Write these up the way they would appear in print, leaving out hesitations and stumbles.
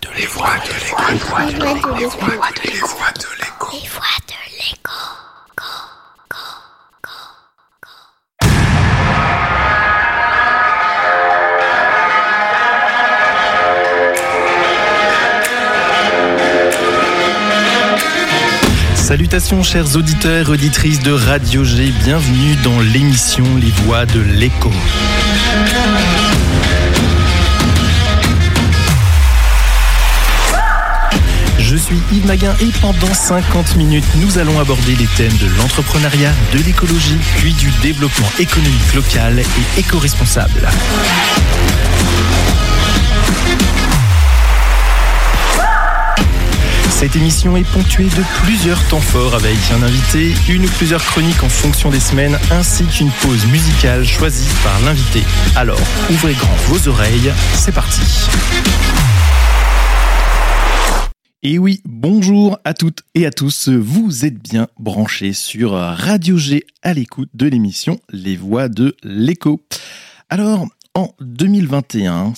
Salutations chers auditeurs et auditrices de Radio G, bienvenue dans l'émission Les Voix de l'écho. Je suis Yves Maguin et pendant 50 minutes, nous allons aborder les thèmes de l'entrepreneuriat, de l'écologie, puis du développement économique local et éco-responsable. Cette émission est ponctuée de plusieurs temps forts avec un invité, une ou plusieurs chroniques en fonction des semaines, ainsi qu'une pause musicale choisie par l'invité. Alors, ouvrez grand vos oreilles, c'est parti. Et oui, bonjour à toutes et à tous, vous êtes bien branchés sur Radio G à l'écoute de l'émission Les Voix de l'écho. Alors, en 2021,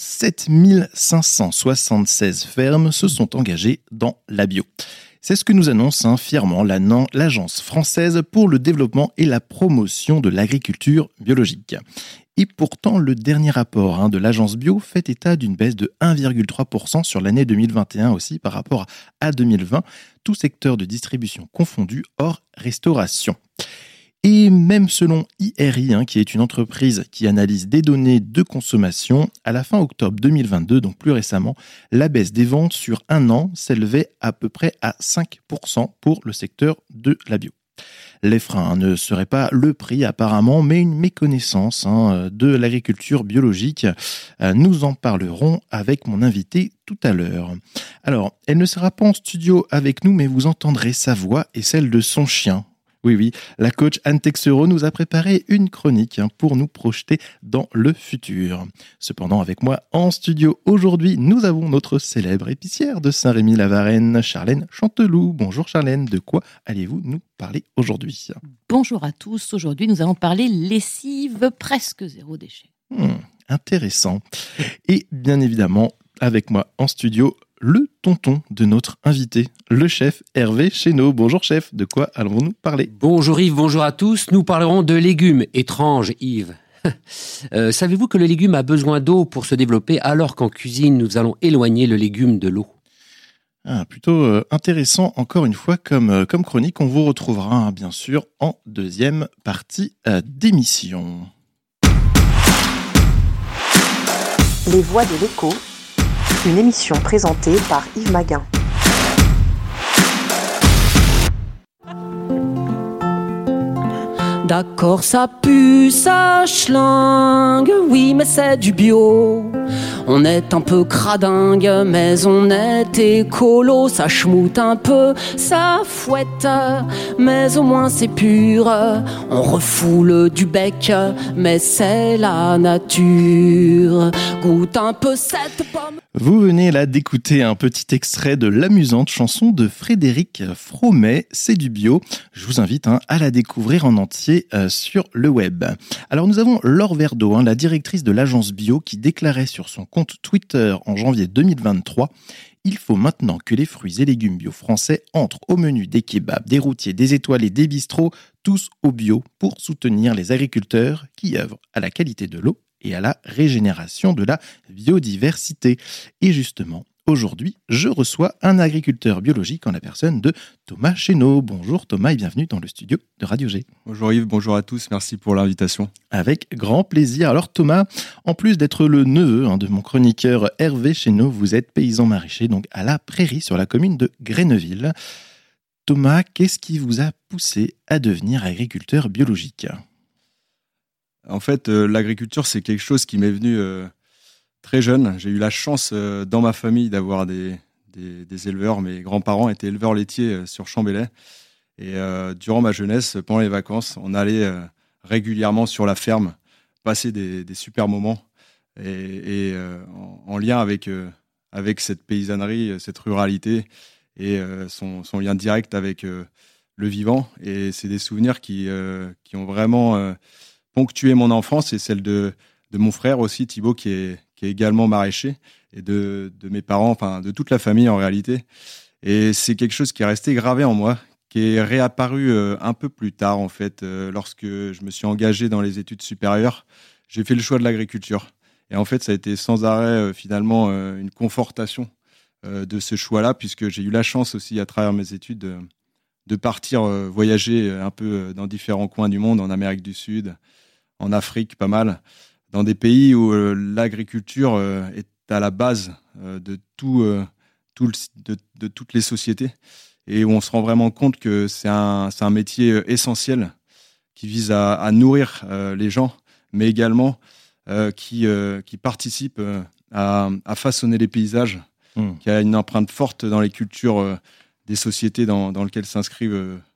7576 fermes se sont engagées dans la bio. C'est ce que nous annonce fièrement l'Agence française pour le développement et la promotion de l'agriculture biologique. Et pourtant, le dernier rapport de l'Agence Bio fait état d'une baisse de 1,3% sur l'année 2021 aussi par rapport à 2020, tout secteur de distribution confondu hors restauration. Et même selon IRI, qui est une entreprise qui analyse des données de consommation, à la fin octobre 2022, donc plus récemment, la baisse des ventes sur un an s'élevait à peu près à 5% pour le secteur de la bio. Les freins ne seraient pas le prix apparemment, mais une méconnaissance de l'agriculture biologique. Nous en parlerons avec mon invité tout à l'heure. Alors, elle ne sera pas en studio avec nous, mais vous entendrez sa voix et celle de son chien. Oui, la coach Anne Texero nous a préparé une chronique pour nous projeter dans le futur. Cependant, avec moi en studio aujourd'hui, nous avons notre célèbre épicière de Saint-Rémy-la-Varenne, Charlène Chanteloup. Bonjour Charlène, de quoi allez-vous nous parler aujourd'hui ? Bonjour à tous, aujourd'hui nous allons parler lessive presque zéro déchet. Intéressant. Et bien évidemment, avec moi en studio, le tonton de notre invité, le chef Hervé Chénaud. Bonjour chef, de quoi allons-nous parler ? Bonjour Yves, bonjour à tous. Nous parlerons de légumes. Étrange Yves. Savez-vous que le légume a besoin d'eau pour se développer alors qu'en cuisine, nous allons éloigner le légume de l'eau ? Plutôt intéressant encore une fois comme chronique. On vous retrouvera bien sûr en deuxième partie d'émission. Les Voix de l'écho. Une émission présentée par Yves Maguin. D'accord, ça pue, ça schlingue, oui, mais c'est du bio. On est un peu cradingue, mais on est écolo. Ça schmoute un peu, ça fouette, mais au moins c'est pur. On refoule du bec, mais c'est la nature. Goûte un peu cette pomme. Vous venez là d'écouter un petit extrait de l'amusante chanson de Frédéric Fromet, c'est du bio. Je vous invite à la découvrir en entier sur le web. Alors nous avons Laure Verdeau, la directrice de l'agence bio, qui déclarait sur son compte Twitter en janvier 2023 « Il faut maintenant que les fruits et légumes bio français entrent au menu des kebabs, des routiers, des étoilés, des bistrots, tous au bio pour soutenir les agriculteurs qui œuvrent à la qualité de l'eau et à la régénération de la biodiversité. » Et justement, aujourd'hui, je reçois un agriculteur biologique en la personne de Thomas Chénaud. Bonjour Thomas et bienvenue dans le studio de Radio G. Bonjour Yves, bonjour à tous, merci pour l'invitation. Avec grand plaisir. Alors Thomas, en plus d'être le neveu de mon chroniqueur Hervé Chénaud, vous êtes paysan maraîcher donc à la Prairie sur la commune de Greneville. Thomas, qu'est-ce qui vous a poussé à devenir agriculteur biologique ? En fait, l'agriculture, c'est quelque chose qui m'est venu très jeune. J'ai eu la chance dans ma famille d'avoir des éleveurs. Mes grands-parents étaient éleveurs laitiers sur Chambélet. Et durant ma jeunesse, pendant les vacances, on allait régulièrement sur la ferme, passer des super moments. Et en lien avec cette paysannerie, cette ruralité et son lien direct avec le vivant. Et c'est des souvenirs qui ont vraiment ponctué mon enfance et celle de mon frère aussi, Thibaut, qui est également maraîcher. et de mes parents, enfin de toute la famille en réalité. Et c'est quelque chose qui est resté gravé en moi, qui est réapparu un peu plus tard en fait, lorsque je me suis engagé dans les études supérieures. J'ai fait le choix de l'agriculture. Et en fait, ça a été sans arrêt finalement une confortation de ce choix-là, puisque j'ai eu la chance aussi à travers mes études de partir voyager un peu dans différents coins du monde, en Amérique du Sud, en Afrique, pas mal, dans des pays où l'agriculture est à la base de toutes les sociétés, et où on se rend vraiment compte que c'est un métier essentiel qui vise à nourrir les gens, mais également qui participe à façonner les paysages, qui a une empreinte forte dans les cultures des sociétés dans lesquelles s'inscrit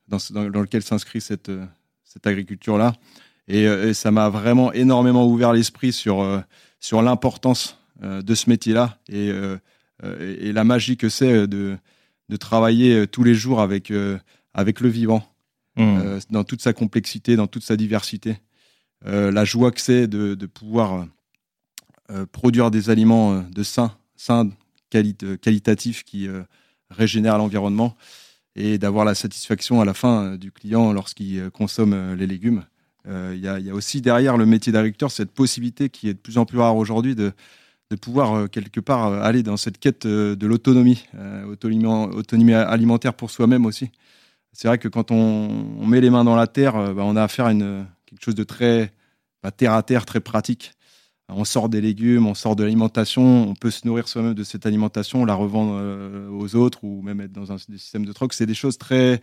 cette agriculture-là. Et ça m'a vraiment énormément ouvert l'esprit sur l'importance de ce métier-là et la magie que c'est de travailler tous les jours avec le vivant, dans toute sa complexité, dans toute sa diversité. La joie que c'est de pouvoir produire des aliments sains, qualitatifs qui régénèrent l'environnement, et d'avoir la satisfaction à la fin du client lorsqu'il consomme les légumes. Il y a aussi derrière le métier d'agriculteur cette possibilité qui est de plus en plus rare aujourd'hui de pouvoir quelque part aller dans cette quête de l'autonomie, autonomie alimentaire pour soi-même aussi. C'est vrai que quand on met les mains dans la terre, on a affaire à quelque chose de très terre à terre, très pratique. On sort des légumes, on sort de l'alimentation, on peut se nourrir soi-même de cette alimentation, la revendre aux autres ou même être dans des systèmes de troc. C'est des choses très,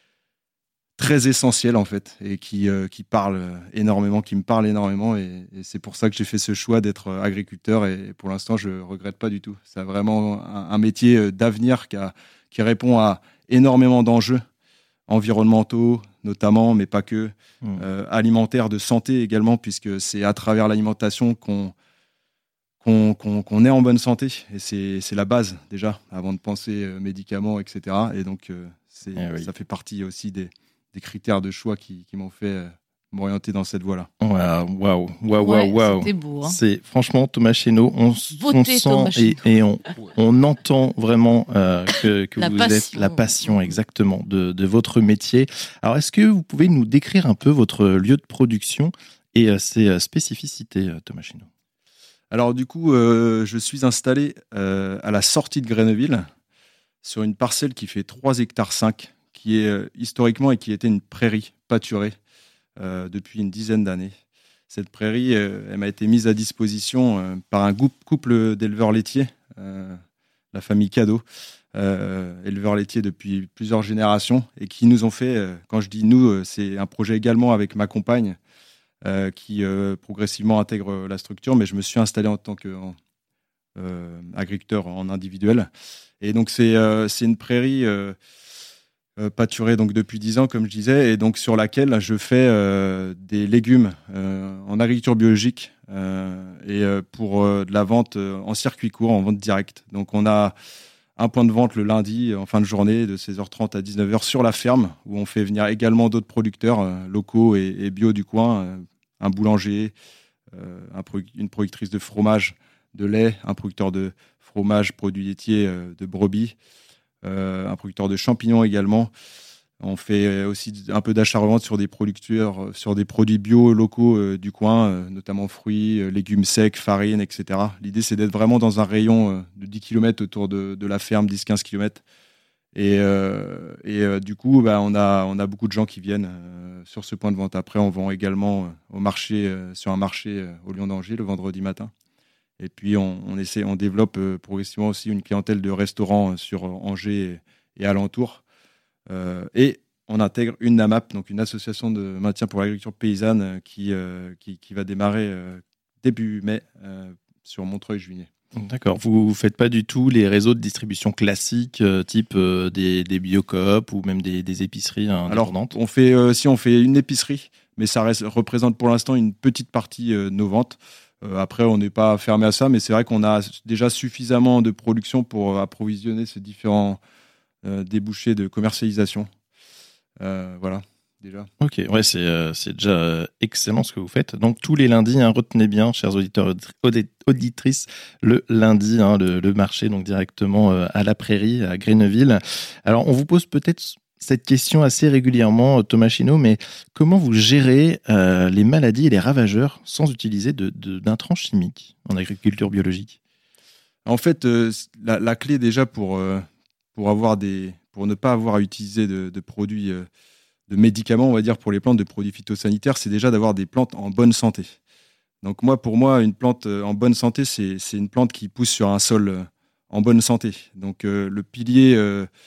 très essentielles en fait, et qui parlent énormément, qui me parlent énormément. Et c'est pour ça que j'ai fait ce choix d'être agriculteur, et pour l'instant, je ne regrette pas du tout. C'est vraiment un métier d'avenir qui répond à énormément d'enjeux environnementaux notamment, mais pas que, alimentaires, de santé également, puisque c'est à travers l'alimentation qu'on est en bonne santé, et c'est la base déjà, avant de penser médicaments, etc. Et donc ça fait partie aussi des critères de choix qui m'ont fait m'orienter dans cette voie-là. Waouh. C'était beau. Hein. C'est franchement Thomas Chénaud, on sent et on entend vraiment que vous êtes la passion exactement de votre métier. Alors, est-ce que vous pouvez nous décrire un peu votre lieu de production et ses spécificités, Thomas Chénaud? Alors du coup, je suis installé à la sortie de Greneville, sur une parcelle qui fait 3,5 hectares, qui est historiquement et qui était une prairie pâturée depuis une dizaine d'années. Cette prairie, elle m'a été mise à disposition par un couple d'éleveurs laitiers, la famille Cadeau, éleveurs laitiers depuis plusieurs générations, et qui nous ont fait, quand je dis nous, c'est un projet également avec ma compagne, qui progressivement intègre la structure, mais je me suis installé en tant qu'agriculteur en individuel. Et donc c'est une prairie pâturée donc depuis 10 ans, comme je disais, et donc sur laquelle je fais des légumes en agriculture biologique et pour de la vente en circuit court, en vente directe. Donc on a un point de vente le lundi en fin de journée de 16h30 à 19h sur la ferme, où on fait venir également d'autres producteurs locaux et bio du coin, un boulanger, une productrice de fromage, de lait, un producteur de fromage, produits laitiers de brebis, un producteur de champignons également. On fait aussi un peu d'achat-revente sur des producteurs, sur des produits bio locaux du coin, notamment fruits, légumes secs, farines, etc. L'idée, c'est d'être vraiment dans un rayon de 10 km autour de la ferme, 10-15 km. Et du coup, on a beaucoup de gens qui viennent sur ce point de vente. Après, on vend également au marché, sur un marché au Lion d'Angers le vendredi matin. Et puis, on développe progressivement aussi une clientèle de restaurants sur Angers et alentours. Et on intègre une NAMAP, donc une association de maintien pour l'agriculture paysanne qui va démarrer début mai sur Montreuil-Juigné. D'accord. Vous ne faites pas du tout les réseaux de distribution classiques, type des bio-coop ou même des épiceries indépendantes? Alors, on fait une épicerie, mais ça représente pour l'instant une petite partie de nos ventes. Après, on n'est pas fermé à ça, mais c'est vrai qu'on a déjà suffisamment de production pour approvisionner ces différents débouchés de commercialisation. Voilà. déjà. Ok, ouais, c'est déjà excellent ce que vous faites. Donc tous les lundis, retenez bien, chers auditeurs, auditrices, le lundi, le marché donc directement à la Prairie, à Greneville. Alors on vous pose peut-être cette question assez régulièrement, Thomas Chinot, mais comment vous gérez les maladies et les ravageurs sans utiliser d'intrants chimiques en agriculture biologique ? En fait, la clé déjà pour ne pas avoir à utiliser de produits, de médicaments, on va dire, pour les plantes, de produits phytosanitaires, c'est déjà d'avoir des plantes en bonne santé. Donc pour moi, une plante en bonne santé, c'est une plante qui pousse sur un sol en bonne santé. Donc le pilier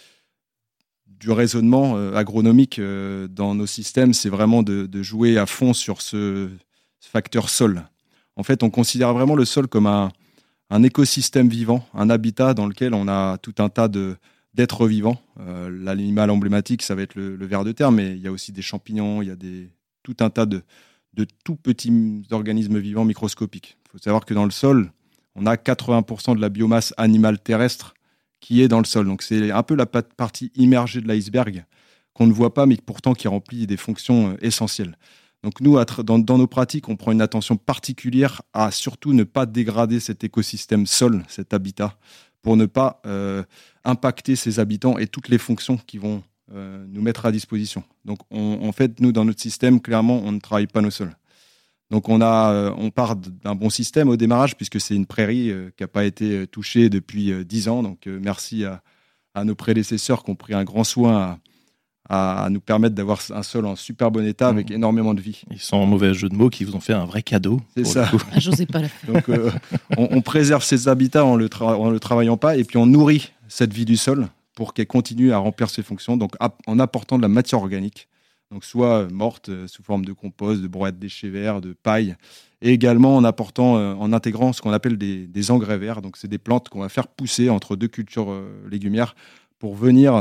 du raisonnement agronomique dans nos systèmes, c'est vraiment de jouer à fond sur ce facteur sol. En fait, on considère vraiment le sol comme un écosystème vivant, un habitat dans lequel on a tout un tas d'êtres vivants. L'animal emblématique, ça va être le ver de terre, mais il y a aussi des champignons, il y a tout un tas de tout petits organismes vivants microscopiques. Il faut savoir que dans le sol, on a 80% de la biomasse animale terrestre qui est dans le sol. Donc c'est un peu la partie immergée de l'iceberg qu'on ne voit pas, mais pourtant qui remplit des fonctions essentielles. Donc nous, dans nos pratiques, on prend une attention particulière à surtout ne pas dégrader cet écosystème sol, cet habitat, pour ne pas impacter ses habitants et toutes les fonctions qui vont nous mettre à disposition. Donc en fait, nous, dans notre système, clairement, on ne travaille pas nos sols. Donc on part d'un bon système au démarrage, puisque c'est une prairie qui n'a pas été touchée depuis 10 ans. Donc merci à nos prédécesseurs qui ont pris un grand soin à nous permettre d'avoir un sol en super bon état avec énormément de vie. Ils sont en mauvais jeu de mots, qui vous ont fait un vrai cadeau. C'est ça. J'osais pas la faire. Donc on préserve ces habitats en le travaillant pas, et puis on nourrit cette vie du sol pour qu'elle continue à remplir ses fonctions, donc en apportant de la matière organique, donc soit morte sous forme de compost, de brouettes, déchets verts, de paille, et également en intégrant ce qu'on appelle des engrais verts. Donc c'est des plantes qu'on va faire pousser entre deux cultures légumières pour venir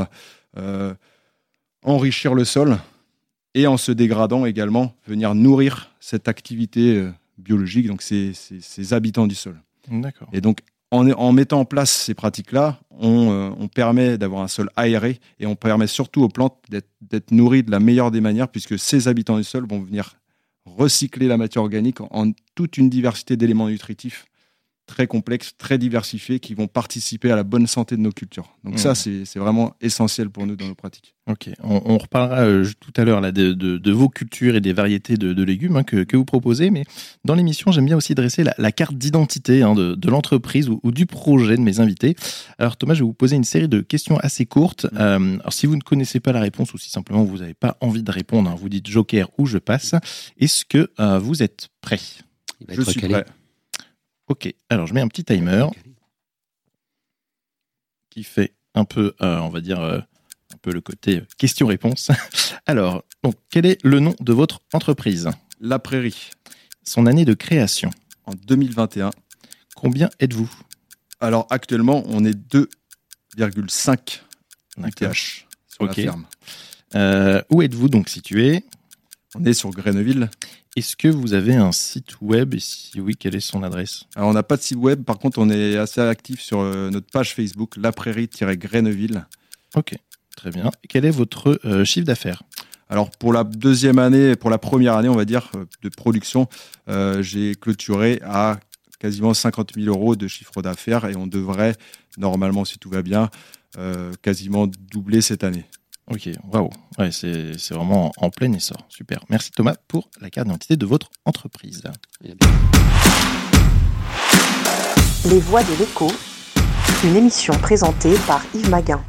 enrichir le sol, et en se dégradant également venir nourrir cette activité biologique, donc ces habitants du sol. D'accord. Et donc en mettant en place ces pratiques-là, on permet d'avoir un sol aéré, et on permet surtout aux plantes d'être nourries de la meilleure des manières, puisque ces habitants du sol vont venir recycler la matière organique en toute une diversité d'éléments nutritifs très complexes, très diversifiés, qui vont participer à la bonne santé de nos cultures. Donc ça, c'est vraiment essentiel pour nous dans nos pratiques. Ok, on reparlera tout à l'heure là, de vos cultures et des variétés de légumes que vous proposez, mais dans l'émission, j'aime bien aussi dresser la carte d'identité de l'entreprise ou du projet de mes invités. Alors Thomas, je vais vous poser une série de questions assez courtes. Alors si vous ne connaissez pas la réponse, ou si simplement vous n'avez pas envie de répondre, vous dites joker ou je passe. Est-ce que vous êtes prêts ? Je suis prêt. Ok, alors je mets un petit timer qui fait un peu, on va dire, un peu le côté question-réponse. Alors, donc, quel est le nom de votre entreprise ? La Prairie. Son année de création ? En 2021. Combien êtes-vous ? Alors actuellement, on est 2,5 UTH sur la ferme. Où êtes-vous donc situé ? On est sur Greneville. Est-ce que vous avez un site web, et si oui, quelle est son adresse ? Alors on n'a pas de site web, par contre on est assez actif sur notre page Facebook, La Prairie-Greneville. Ok, très bien. Quel est votre chiffre d'affaires ? Alors pour la première année, on va dire, de production, j'ai clôturé à quasiment 50 000 € de chiffre d'affaires, et on devrait, normalement si tout va bien, quasiment doubler cette année. Ok, waouh, ouais, c'est vraiment en plein essor. Super. Merci Thomas pour la carte d'identité de votre entreprise. Les Voix de l'écho, une émission présentée par Yves Maguin.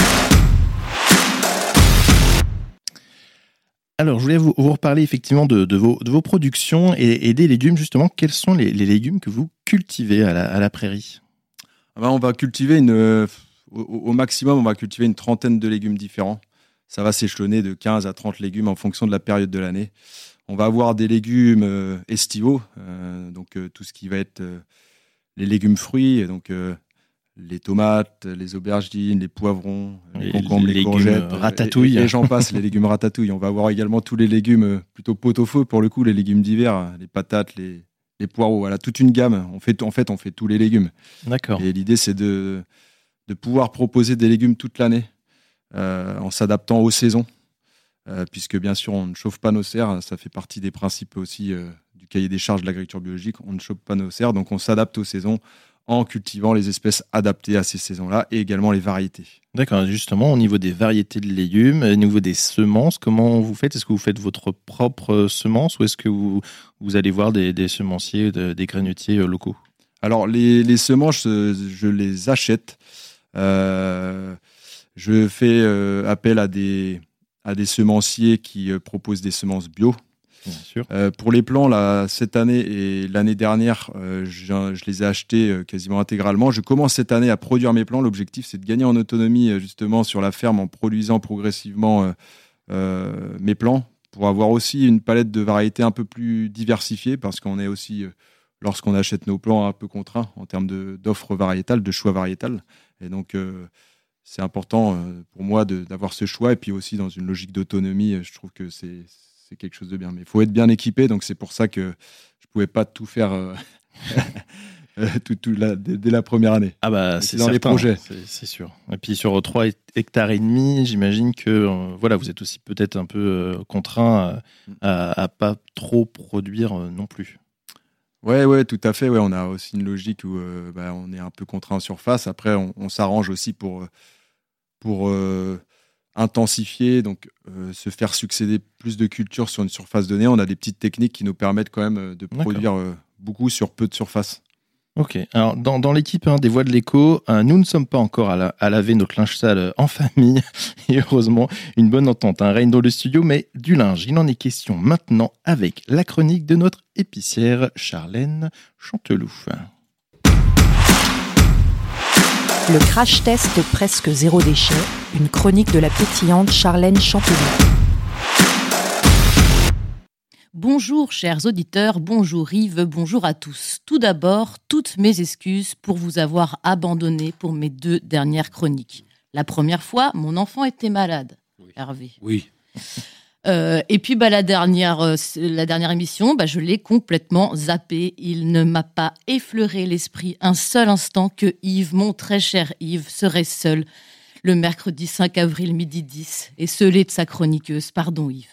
Alors, je voulais vous reparler effectivement de vos productions et des légumes, justement. Quels sont les légumes que vous cultivez à la prairie ? On va cultiver au maximum, on va cultiver une trentaine de légumes différents. Ça va s'échelonner de 15 à 30 légumes en fonction de la période de l'année. On va avoir des légumes estivaux, donc tout ce qui va être les légumes fruits, donc les tomates, les aubergines, les poivrons, les concombres, les courgettes, ratatouille. Et j'en passe, les légumes ratatouille. On va avoir également tous les légumes plutôt pot-au-feu, pour le coup, les légumes d'hiver, les patates, les poireaux, voilà, toute une gamme. On fait tous les légumes. D'accord. Et l'idée, c'est de pouvoir proposer des légumes toute l'année, en s'adaptant aux saisons. puisque bien sûr, on ne chauffe pas nos serres. Ça fait partie des principes aussi du cahier des charges de l'agriculture biologique. On ne chauffe pas nos serres, donc on s'adapte aux saisons en cultivant les espèces adaptées à ces saisons-là et également les variétés. D'accord, justement, au niveau des variétés de légumes, au niveau des semences, comment vous faites ? Est-ce que vous faites votre propre semence ou est-ce que vous allez voir des semenciers, des grainotiers locaux ? Alors, les semences, je les achète. Je fais appel à des semenciers qui proposent des semences bio. Bien sûr. Pour les plants, là, cette année et l'année dernière, je les ai achetés quasiment intégralement. Je commence cette année à produire mes plants. L'objectif, c'est de gagner en autonomie justement sur la ferme en produisant progressivement mes plants pour avoir aussi une palette de variétés un peu plus diversifiée parce qu'on est aussi, lorsqu'on achète nos plants, un peu contraint en termes d'offres variétales, de choix variétal. Et donc, c'est important pour moi d'avoir ce choix. Et puis aussi, dans une logique d'autonomie, je trouve que c'est quelque chose de bien. Mais il faut être bien équipé, donc c'est pour ça que je ne pouvais pas tout faire dès la première année. Ah bah, c'est dans certain, les projets. C'est sûr. Et puis sur 3 hectares et demi, j'imagine que voilà, vous êtes aussi peut-être un peu contraint à pas trop produire non plus. Ouais, tout à fait. Ouais, on a aussi une logique où on est un peu contraint en surface. Après, on s'arrange aussi pour intensifier, donc se faire succéder plus de cultures sur une surface donnée. On a des petites techniques qui nous permettent quand même de produire beaucoup sur peu de surface. Ok, alors dans l'équipe des Voix de l'écho, nous ne sommes pas encore à laver notre linge sale en famille, et heureusement, une bonne entente règne dans le studio, mais du linge, il en est question maintenant avec la chronique de notre épicière Charlène Chanteloup. Le crash test presque zéro déchet, une chronique de la pétillante Charlène Chanteloup. Bonjour chers auditeurs, bonjour Yves, bonjour à tous. Tout d'abord, toutes mes excuses pour vous avoir abandonné pour mes 2 dernières chroniques. La première fois, mon enfant était malade, Hervé. Oui. Et puis la dernière émission, je l'ai complètement zappé. Il ne m'a pas effleuré l'esprit un seul instant que Yves, mon très cher Yves, serait seul le mercredi 5 avril midi 10 et scellé de sa chroniqueuse. Pardon Yves.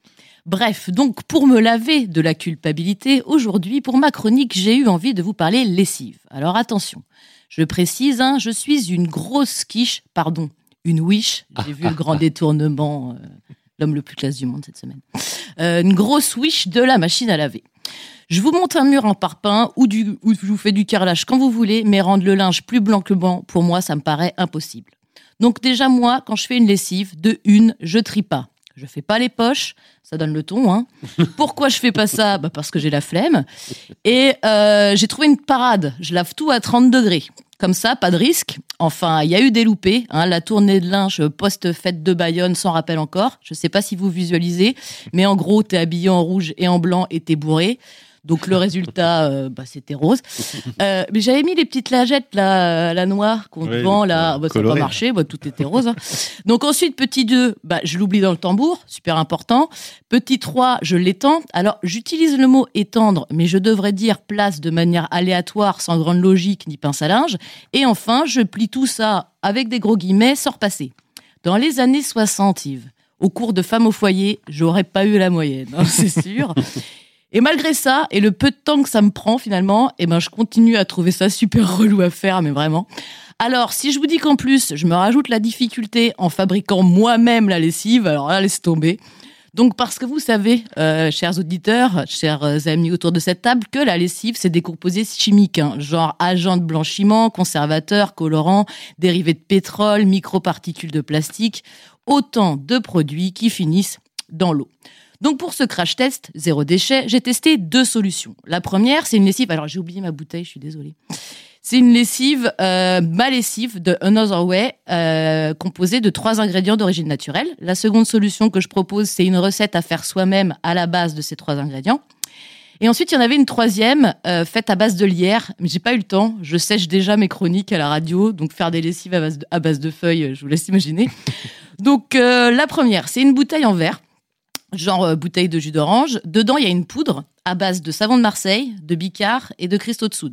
Bref, donc pour me laver de la culpabilité, aujourd'hui pour ma chronique, j'ai eu envie de vous parler lessive. Alors attention, je précise, je suis une grosse quiche, une wish, j'ai vu le grand détournement... l'homme le plus classe du monde cette semaine. Une grosse wish de la machine à laver. Je vous monte un mur en parpaing ou je vous fais du carrelage quand vous voulez, mais rendre le linge plus blanc que blanc, pour moi, ça me paraît impossible. Donc déjà, moi, quand je fais une lessive, je trie pas. Je fais pas les poches, ça donne le ton. Pourquoi je fais pas ça ? Parce que j'ai la flemme. Et j'ai trouvé une parade. Je lave tout à 30 degrés. Comme ça, pas de risque. Enfin, il y a eu des loupés. La tournée de linge post-fête de Bayonne s'en rappelle encore. Je sais pas si vous visualisez, mais en gros, t'es habillé en rouge et en blanc et t'es bourré. Donc le résultat, c'était rose. Mais j'avais mis les petites lingettes là, la noire qu'on vend là, ça n'a pas marché, tout était rose. Donc ensuite petit 2, je l'oublie dans le tambour, super important. Petit 3, je l'étends. Alors j'utilise le mot étendre, mais je devrais dire place de manière aléatoire, sans grande logique ni pince à linge. Et enfin, je plie tout ça avec des gros guillemets, sans repasser. Dans les années 60, Yves, au cours de Femmes au foyer, j'aurais pas eu la moyenne, c'est sûr. Et malgré ça, et le peu de temps que ça me prend finalement, je continue à trouver ça super relou à faire, mais vraiment. Alors, si je vous dis qu'en plus, je me rajoute la difficulté en fabriquant moi-même la lessive, alors là, laisse tomber. Donc, parce que vous savez, chers auditeurs, chers amis autour de cette table, que la lessive, c'est des composés chimiques, genre agents de blanchiment, conservateurs, colorants, dérivés de pétrole, microparticules de plastique, autant de produits qui finissent dans l'eau. Donc pour ce crash test, zéro déchet, j'ai testé 2 solutions. La première, c'est une lessive... Alors j'ai oublié ma bouteille, je suis désolée. C'est une lessive, ma lessive de Another Way, composée de 3 ingrédients d'origine naturelle. La seconde solution que je propose, c'est une recette à faire soi-même à la base de ces 3 ingrédients. Et ensuite, il y en avait une troisième, faite à base de lierre. Mais j'ai pas eu le temps. Je sèche déjà mes chroniques à la radio. Donc faire des lessives à base de feuilles, je vous laisse imaginer. Donc la première, c'est une bouteille en verre. Genre bouteille de jus d'orange. Dedans, il y a une poudre à base de savon de Marseille, de bicard et de cristaux de soude.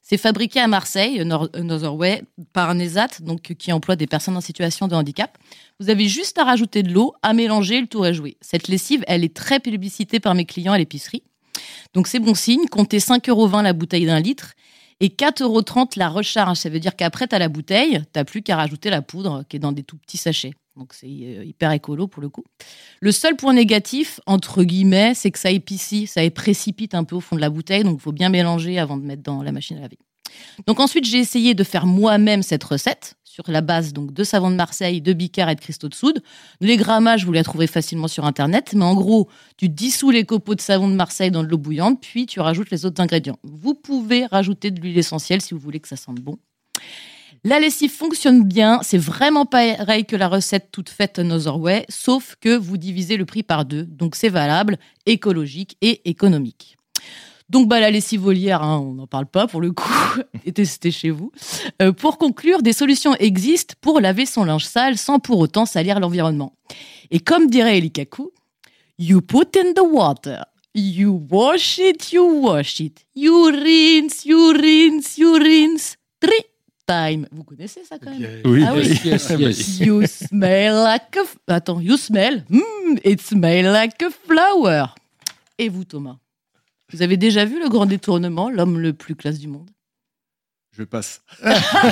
C'est fabriqué à Marseille, Another Way, par Nesat, donc qui emploie des personnes en situation de handicap. Vous avez juste à rajouter de l'eau, à mélanger, le tour est joué. Cette lessive, elle est très publicitée par mes clients à l'épicerie. Donc c'est bon signe, comptez 5,20 € la bouteille d'1 litre et 4,30 € la recharge. Ça veut dire qu'après, tu as la bouteille, tu n'as plus qu'à rajouter la poudre qui est dans des tout petits sachets. Donc c'est hyper écolo pour le coup. Le seul point négatif, entre guillemets, c'est que ça épicie, ça précipite un peu au fond de la bouteille, donc il faut bien mélanger avant de mettre dans la machine à laver. Donc ensuite, j'ai essayé de faire moi-même cette recette sur la base donc, de savon de Marseille, de bicart et de cristaux de soude. Les grammages, vous les trouverez facilement sur Internet, mais en gros, tu dissous les copeaux de savon de Marseille dans de l'eau bouillante, puis tu rajoutes les autres ingrédients. Vous pouvez rajouter de l'huile essentielle si vous voulez que ça sente bon. La lessive fonctionne bien, c'est vraiment pareil que la recette toute faite Another Way, sauf que vous divisez le prix par 2, donc c'est valable, écologique et économique. Donc la lessive volière, on n'en parle pas pour le coup, et testez chez vous. Pour conclure, des solutions existent pour laver son linge sale sans pour autant salir l'environnement. Et comme dirait Eli Kaku, you put in the water, you wash it, you rinse, you rinse, you rinse, 3 time. Vous connaissez ça quand même? Oui. Ah oui. Yes. You smell like a... Attends, you smell? It smell like a flower. Et vous, Thomas? Vous avez déjà vu Le Grand Détournement, l'homme le plus classe du monde? Je passe. Il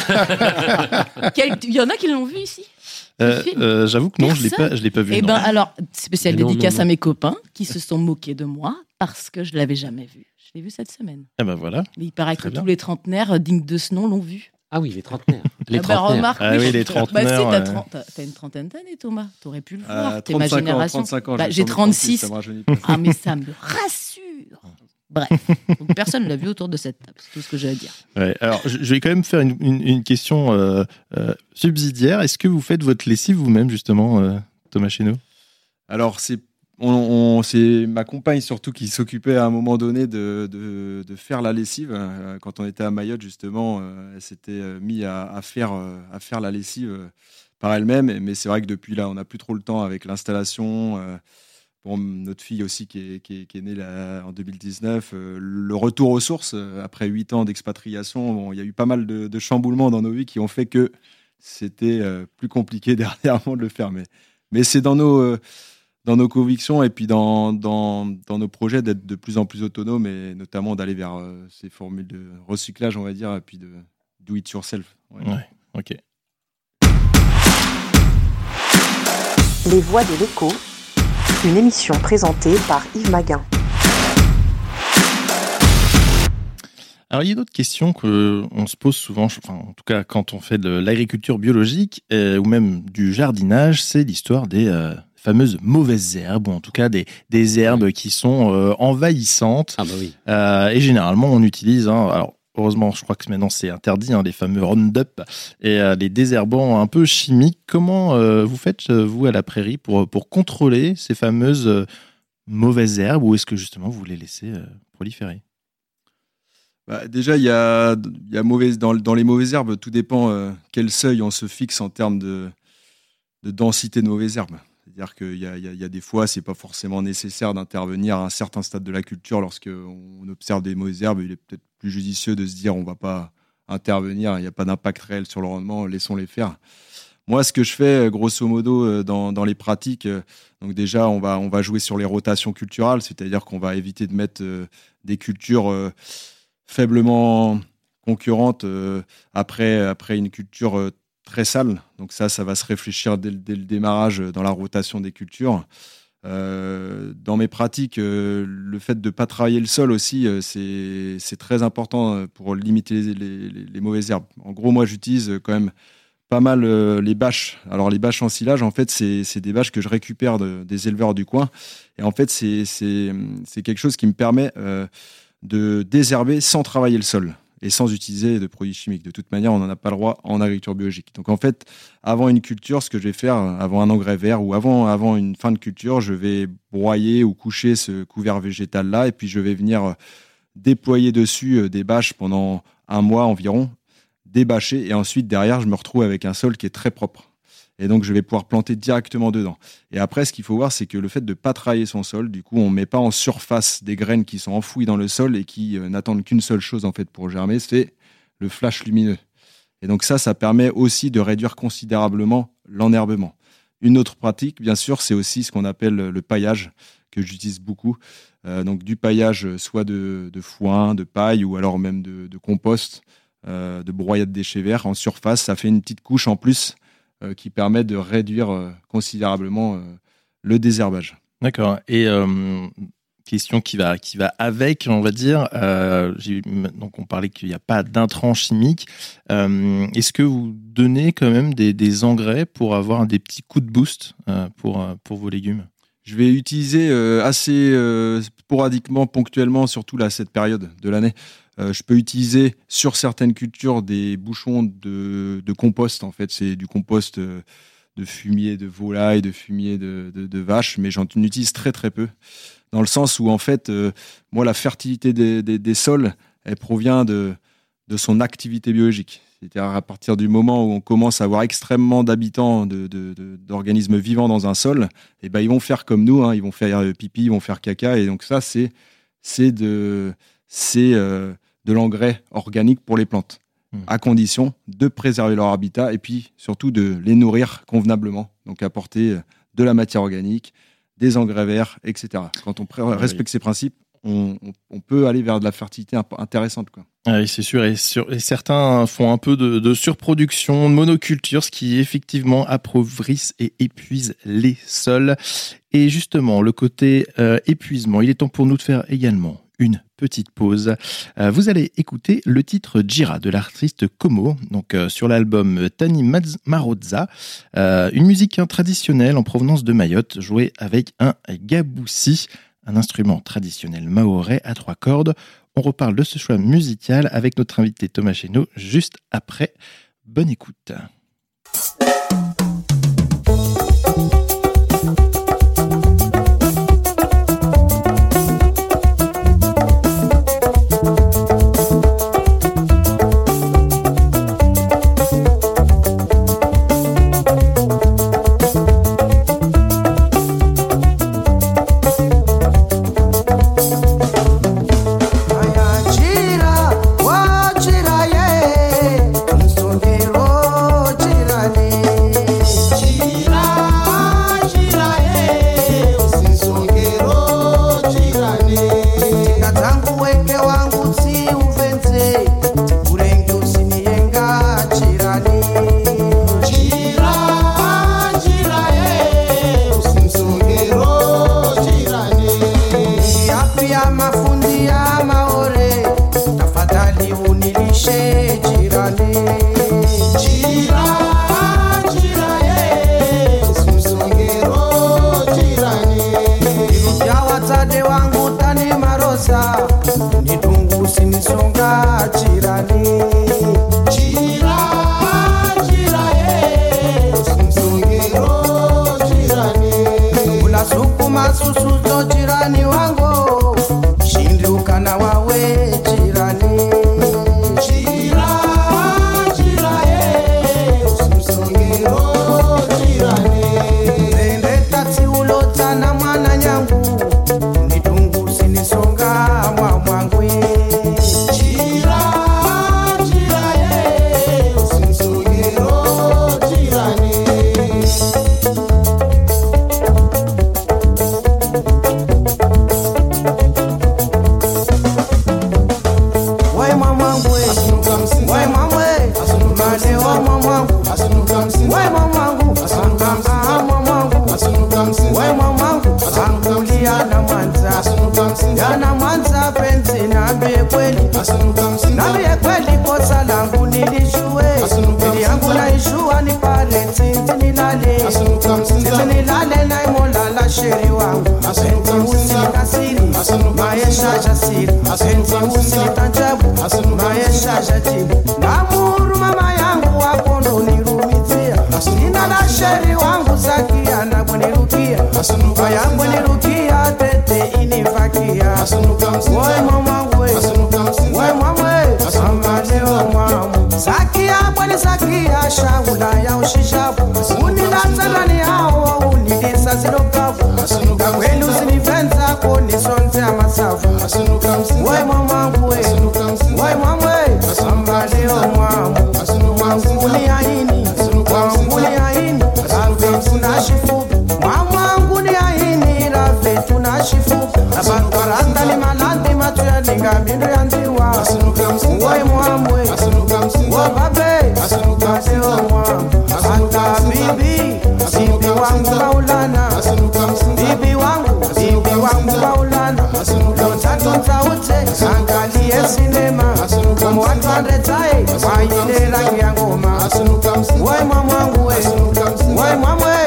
y en a qui l'ont vu ici? J'avoue que non, je l'ai pas vu. Eh non. ben alors, spéciale Non, dédicace non. à mes copains qui se sont moqués de moi parce que je l'avais jamais vu. Je l'ai vu cette semaine. Ah ben voilà. Mais il paraît Très que bien. tous les trentenaires dignes de ce nom l'ont vu. Ah oui, les trentenaires. Les Ah bah, trentenaires. remarque, Ah oui, les trentenaires, Bah, si, t'as une trentaine d'années, Thomas. T'aurais pu le voir. T'es ma 35 ans, génération. 35 ans. Bah, je j'ai vais sur mes 36. ça me rajeunit pas. Ah, mais ça me rassure. Bref. Donc, personne ne l'a vu autour de cette table. C'est tout ce que j'ai à dire. Ouais, alors, je vais quand même faire une question subsidiaire. Est-ce que vous faites votre lessive vous-même, justement, Thomas Chéneau? Alors, c'est ma compagne surtout qui s'occupait à un moment donné de faire la lessive. Quand on était à Mayotte, justement, elle s'était mise à faire la lessive par elle-même. Mais c'est vrai que depuis là, on n'a plus trop le temps avec l'installation. Bon, notre fille aussi qui est née là, en 2019. Le retour aux sources, après 8 ans d'expatriation, bon, il y a eu pas mal de chamboulements dans nos vies qui ont fait que c'était plus compliqué dernièrement de le faire. Mais c'est dans nos convictions et puis dans nos projets d'être de plus en plus autonomes et notamment d'aller vers ces formules de recyclage, on va dire, et puis de do it yourself. Ouais. Ouais, ok. Les Voix de l'écho, une émission présentée par Yves Maguin. Alors, il y a une autre question qu'on se pose souvent, enfin, en tout cas quand on fait de l'agriculture biologique ou même du jardinage, c'est l'histoire des fameuses mauvaises herbes, ou en tout cas des herbes qui sont envahissantes. Ah bah oui. Et généralement, on utilise, alors heureusement, je crois que maintenant c'est interdit, les fameux Roundup et les désherbants un peu chimiques. Comment vous faites, vous, à la prairie, pour contrôler ces fameuses mauvaises herbes, ou est-ce que justement vous les laissez proliférer? Bah, déjà, il y a dans les mauvaises herbes, tout dépend quel seuil on se fixe en termes de densité de mauvaises herbes. C'est-à-dire qu'il y a des fois, c'est pas forcément nécessaire d'intervenir à un certain stade de la culture. Lorsqu'on observe des mauvaises herbes, il est peut-être plus judicieux de se dire on va pas intervenir, il n'y a pas d'impact réel sur le rendement, laissons-les faire. Moi, ce que je fais, grosso modo, dans les pratiques, donc déjà, on va jouer sur les rotations culturales, c'est-à-dire qu'on va éviter de mettre des cultures faiblement concurrentes après une culture très sale. Donc ça va se réfléchir dès le démarrage dans la rotation des cultures. Dans mes pratiques, le fait de ne pas travailler le sol aussi, c'est très important pour limiter les mauvaises herbes. En gros, moi, j'utilise quand même pas mal les bâches. Alors, les bâches en silage, en fait, c'est des bâches que je récupère des éleveurs du coin. Et en fait, c'est quelque chose qui me permet de désherber sans travailler le sol et sans utiliser de produits chimiques. De toute manière, on n'en a pas le droit en agriculture biologique. Donc en fait, avant une culture, ce que je vais faire, avant un engrais vert ou avant une fin de culture, je vais broyer ou coucher ce couvert végétal-là et puis je vais venir déployer dessus des bâches pendant 1 mois environ, débâcher, et ensuite derrière, je me retrouve avec un sol qui est très propre. Et donc, je vais pouvoir planter directement dedans. Et après, ce qu'il faut voir, c'est que le fait de ne pas travailler son sol, du coup, on ne met pas en surface des graines qui sont enfouies dans le sol et qui n'attendent qu'une seule chose, en fait, pour germer, c'est le flash lumineux. Et donc ça permet aussi de réduire considérablement l'enherbement. Une autre pratique, bien sûr, c'est aussi ce qu'on appelle le paillage, que j'utilise beaucoup. Donc du paillage, soit de foin, de paille, ou alors même de compost, de broyade de déchets verts en surface. Ça fait une petite couche en plus qui permet de réduire considérablement le désherbage. D'accord. Et question qui va avec, on va dire. Donc on parlait qu'il n'y a pas d'intrants chimiques. Est-ce que vous donnez quand même des engrais pour avoir des petits coups de boost pour vos légumes ? Je vais utiliser assez sporadiquement, ponctuellement, surtout là, cette période de l'année. Je peux utiliser sur certaines cultures des bouchons de compost. En fait, c'est du compost de fumier de volaille, de fumier de vache, mais j'en utilise très très peu. Dans le sens où, en fait, moi, la fertilité des sols, elle provient de son activité biologique. C'est-à-dire à partir du moment où on commence à avoir extrêmement d'habitants, d'organismes vivants dans un sol, et ben ils vont faire comme nous, hein, ils vont faire pipi, ils vont faire caca, et donc ça c'est de l'engrais organique pour les plantes, à condition de préserver leur habitat et puis surtout de les nourrir convenablement. Donc apporter de la matière organique, des engrais verts, etc. Quand on respecte ces principes, on peut aller vers de la fertilité intéressante, quoi. Oui, c'est sûr. Et certains font un peu de surproduction, de monoculture, ce qui effectivement appauvrisse et épuise les sols. Et justement, le côté épuisement, il est temps pour nous de faire également une petite pause. Vous allez écouter le titre Jira de l'artiste Como, donc sur l'album Tani Marozza, une musique traditionnelle en provenance de Mayotte, jouée avec un gaboussi, un instrument traditionnel mahorais à 3 cordes. On reparle de ce choix musical avec notre invité Thomas Chénaud juste après. Bonne écoute. Why wangu Maulana, bibi wangu Maulana, lontatonta ute angalie sinema kumwatwandezae waine rangi ya ngoma wai mwamwangu we wai mwamwe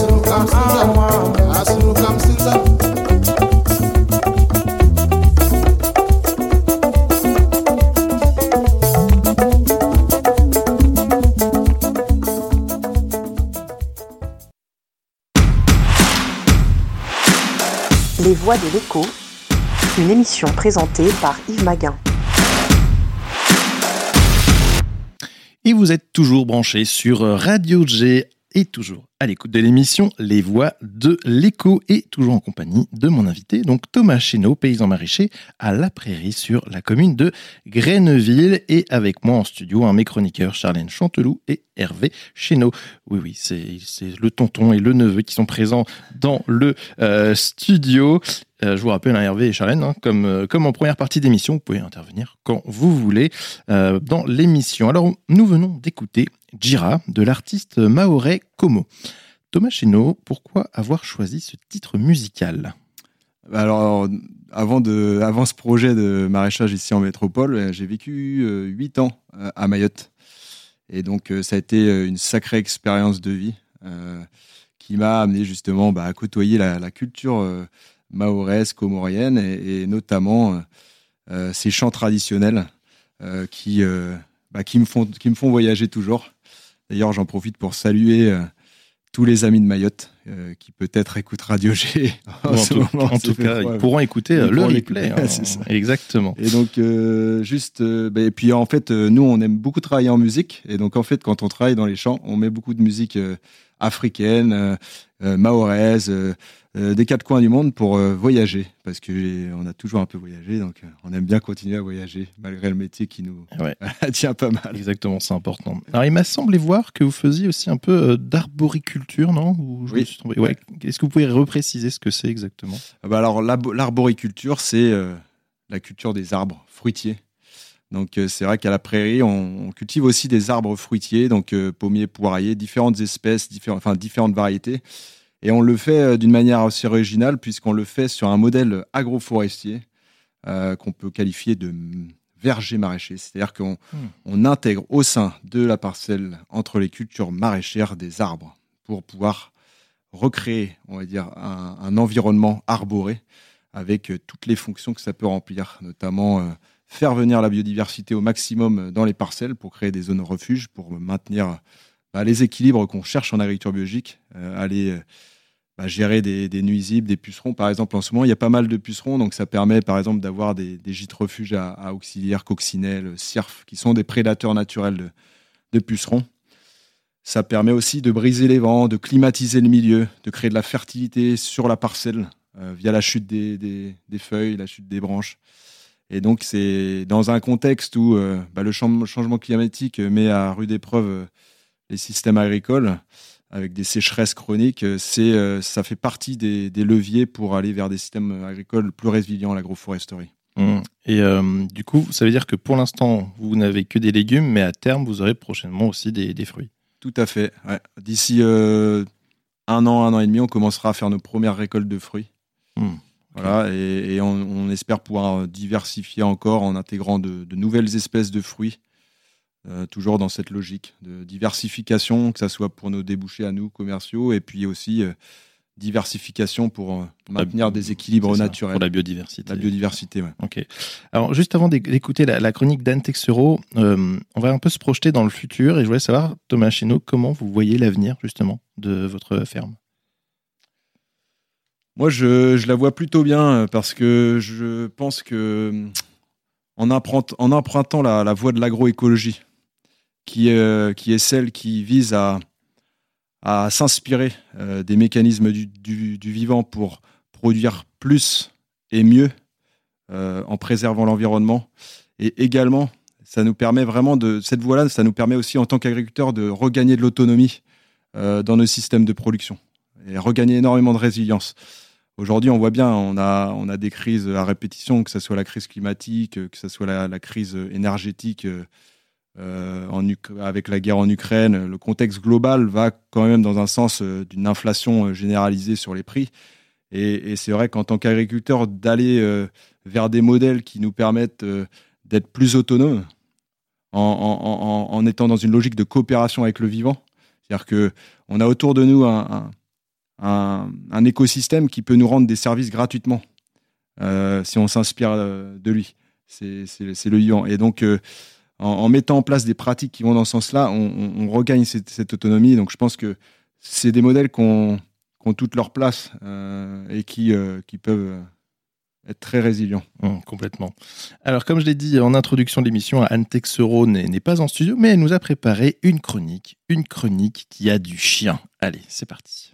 Les Voix de l'écho, une émission présentée par Yves Maguin. Et vous êtes toujours branchés sur Radio G et toujours à l'écoute de l'émission Les Voix de l'écho et toujours en compagnie de mon invité, donc Thomas Chénaud, paysan maraîcher à La Prairie sur la commune de Grenneville, et avec moi en studio mes chroniqueurs Charlène Chanteloup et Hervé Chénaud. Oui, c'est le tonton et le neveu qui sont présents dans le studio. Je vous rappelle, Hervé et Charlène, comme en première partie d'émission, vous pouvez intervenir quand vous voulez dans l'émission. Alors, nous venons d'écouter Jira de l'artiste mahorais Como. Thomas Chénaud, pourquoi avoir choisi ce titre musical ? Alors, avant ce projet de maraîchage ici en métropole, j'ai vécu 8 ans à Mayotte. Et donc, ça a été une sacrée expérience de vie qui m'a amené justement à côtoyer la culture mahoraise, comorienne et notamment ces chants traditionnels qui me font voyager toujours. D'ailleurs, j'en profite pour saluer tous les amis de Mayotte qui peut-être écoutent Radio G. En tout cas, ils pourront écouter le replay. C'est ça. Exactement. Et donc, et puis en fait, nous, on aime beaucoup travailler en musique. Et donc, en fait, quand on travaille dans les champs, on met beaucoup de musique africaine, mahoraise, des quatre coins du monde pour voyager. Parce qu'on a toujours un peu voyagé, donc on aime bien continuer à voyager, malgré le métier qui nous tient pas mal. Exactement, c'est important. Alors, il m'a semblé voir que vous faisiez aussi un peu d'arboriculture, non ? Oui. Ouais. Est-ce que vous pouvez repréciser ce que c'est exactement ? Alors, l'arboriculture, c'est la culture des arbres fruitiers. Donc, c'est vrai qu'à la prairie, on cultive aussi des arbres fruitiers, donc pommiers, poiriers, différentes espèces, différentes variétés. Et on le fait d'une manière assez originale, puisqu'on le fait sur un modèle agroforestier qu'on peut qualifier de verger maraîcher. C'est-à-dire qu'on intègre au sein de la parcelle, entre les cultures maraîchères, des arbres pour pouvoir recréer, on va dire, un environnement arboré avec toutes les fonctions que ça peut remplir, notamment faire venir la biodiversité au maximum dans les parcelles pour créer des zones refuges, pour maintenir les équilibres qu'on cherche en agriculture biologique, aller gérer des nuisibles, des pucerons. Par exemple, en ce moment, il y a pas mal de pucerons, donc ça permet par exemple d'avoir des gîtes refuges à auxiliaires, coccinelles, cirfes, qui sont des prédateurs naturels de pucerons. Ça permet aussi de briser les vents, de climatiser le milieu, de créer de la fertilité sur la parcelle via la chute des feuilles, la chute des branches. Et donc, c'est dans un contexte où le changement climatique met à rude épreuve les systèmes agricoles, avec des sécheresses chroniques, ça fait partie des leviers pour aller vers des systèmes agricoles plus résilients à l'agroforesterie. Et du coup, ça veut dire que pour l'instant, vous n'avez que des légumes, mais à terme, vous aurez prochainement aussi des fruits. Tout à fait. Ouais. D'ici 1 an et demi, on commencera à faire nos premières récoltes de fruits. Voilà, et on espère pouvoir diversifier encore en intégrant de nouvelles espèces de fruits, toujours dans cette logique de diversification, que ce soit pour nos débouchés à nous, commerciaux, et puis aussi diversification pour maintenir des équilibres naturels. Pour la biodiversité. La biodiversité, oui. Ok. Alors, juste avant d'écouter la chronique d'Anne Texereau, on va un peu se projeter dans le futur, et je voulais savoir, Thomas Chénaud, comment vous voyez l'avenir, justement, de votre ferme ? Moi, je la vois plutôt bien parce que je pense que en empruntant la voie de l'agroécologie, qui est celle qui vise à s'inspirer des mécanismes du vivant pour produire plus et mieux en préservant l'environnement. Et également, ça nous permet vraiment cette voie-là, ça nous permet aussi en tant qu'agriculteurs de regagner de l'autonomie dans nos systèmes de production et regagner énormément de résilience. Aujourd'hui, on voit bien, on a des crises à répétition, que ce soit la crise climatique, que ce soit la crise énergétique avec la guerre en Ukraine, le contexte global va quand même dans un sens d'une inflation généralisée sur les prix. Et c'est vrai qu'en tant qu'agriculteur, d'aller vers des modèles qui nous permettent d'être plus autonomes en étant dans une logique de coopération avec le vivant. C'est-à-dire qu'on a autour de nous un écosystème qui peut nous rendre des services gratuitement si on s'inspire de lui. C'est le vivant. Et donc, en mettant en place des pratiques qui vont dans ce sens-là, on regagne cette autonomie. Donc, je pense que c'est des modèles qui ont toute leur place et qui peuvent être très résilients. Complètement. Alors, comme je l'ai dit en introduction de l'émission, Anne Texereau n'est pas en studio, mais elle nous a préparé une chronique qui a du chien. Allez, c'est parti.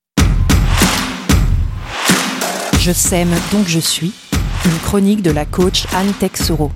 Je sème donc je suis, une chronique de la coach Anne Texereau.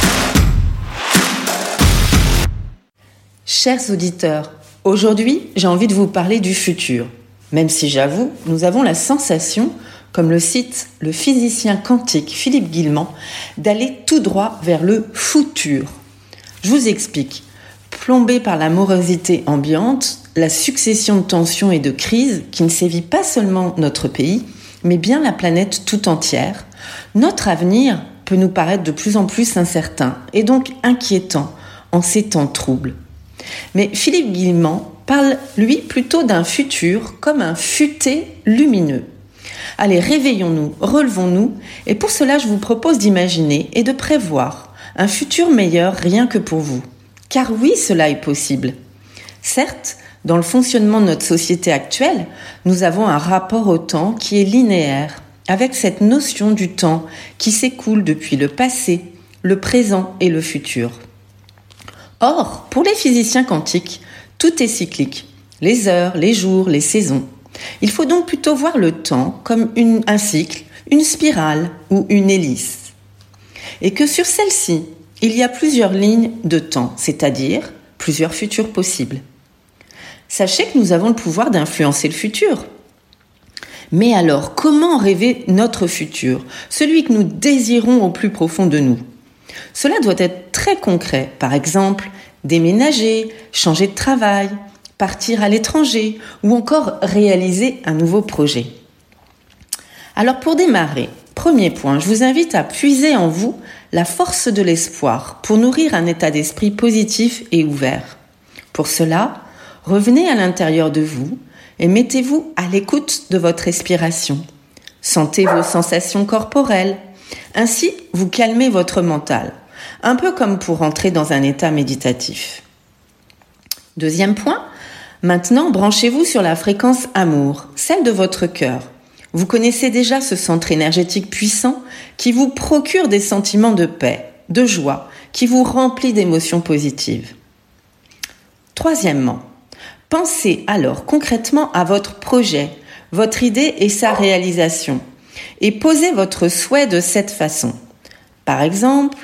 Chers auditeurs, aujourd'hui, j'ai envie de vous parler du futur. Même si j'avoue, nous avons la sensation, comme le cite le physicien quantique Philippe Guillemant, d'aller tout droit vers le futur. Je vous explique. Plombé par la morosité ambiante, la succession de tensions et de crises qui ne sévit pas seulement notre pays, mais bien la planète tout entière, notre avenir peut nous paraître de plus en plus incertain et donc inquiétant en ces temps troubles. Mais Philippe Guillemant parle, lui, plutôt d'un futur comme un futé lumineux. Allez, réveillons-nous, relevons-nous, et pour cela, je vous propose d'imaginer et de prévoir un futur meilleur rien que pour vous. Car oui, cela est possible. Certes, dans le fonctionnement de notre société actuelle, nous avons un rapport au temps qui est linéaire, avec cette notion du temps qui s'écoule depuis le passé, le présent et le futur. Or, pour les physiciens quantiques, tout est cyclique. Les heures, les jours, les saisons. Il faut donc plutôt voir le temps comme un cycle, une spirale ou une hélice. Et que sur celle-ci, il y a plusieurs lignes de temps, c'est-à-dire plusieurs futurs possibles. Sachez que nous avons le pouvoir d'influencer le futur. Mais alors, comment rêver notre futur, celui que nous désirons au plus profond de nous ? Cela doit être très concret, par exemple, déménager, changer de travail, partir à l'étranger ou encore réaliser un nouveau projet. Alors pour démarrer, premier point, je vous invite à puiser en vous la force de l'espoir pour nourrir un état d'esprit positif et ouvert. Pour cela, revenez à l'intérieur de vous et mettez-vous à l'écoute de votre respiration. Sentez vos sensations corporelles. Ainsi, vous calmez votre mental, un peu comme pour entrer dans un état méditatif. Deuxième point, maintenant branchez-vous sur la fréquence amour, celle de votre cœur. Vous connaissez déjà ce centre énergétique puissant qui vous procure des sentiments de paix, de joie, qui vous remplit d'émotions positives. Troisièmement, pensez alors concrètement à votre projet, votre idée et sa réalisation. Et posez votre souhait de cette façon. Par exemple,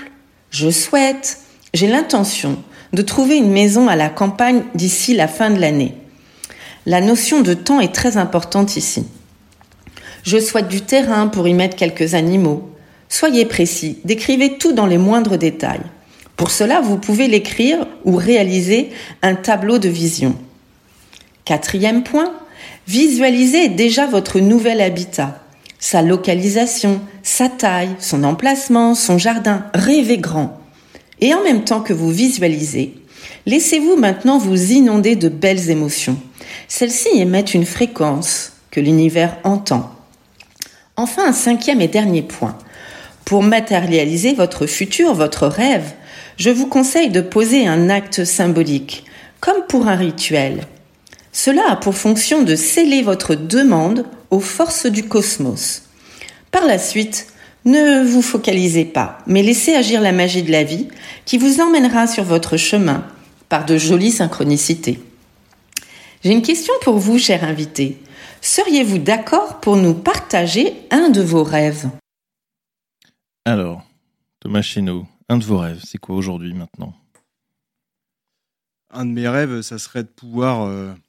j'ai l'intention de trouver une maison à la campagne d'ici la fin de l'année. La notion de temps est très importante ici. Je souhaite du terrain pour y mettre quelques animaux. Soyez précis, décrivez tout dans les moindres détails. Pour cela, vous pouvez l'écrire ou réaliser un tableau de vision. Quatrième point, visualisez déjà votre nouvel habitat. Sa localisation, sa taille, son emplacement, son jardin, rêvez grand. Et en même temps que vous visualisez, laissez-vous maintenant vous inonder de belles émotions. Celles-ci émettent une fréquence que l'univers entend. Enfin, un cinquième et dernier point. Pour matérialiser votre futur, votre rêve, je vous conseille de poser un acte symbolique, comme pour un rituel. Cela a pour fonction de sceller votre demande aux forces du cosmos. Par la suite, ne vous focalisez pas, mais laissez agir la magie de la vie qui vous emmènera sur votre chemin par de jolies synchronicités. J'ai une question pour vous, cher invité. Seriez-vous d'accord pour nous partager un de vos rêves ? Alors, Thomas Chénaud, un de vos rêves, c'est quoi aujourd'hui, maintenant ? Un de mes rêves, ça serait de pouvoir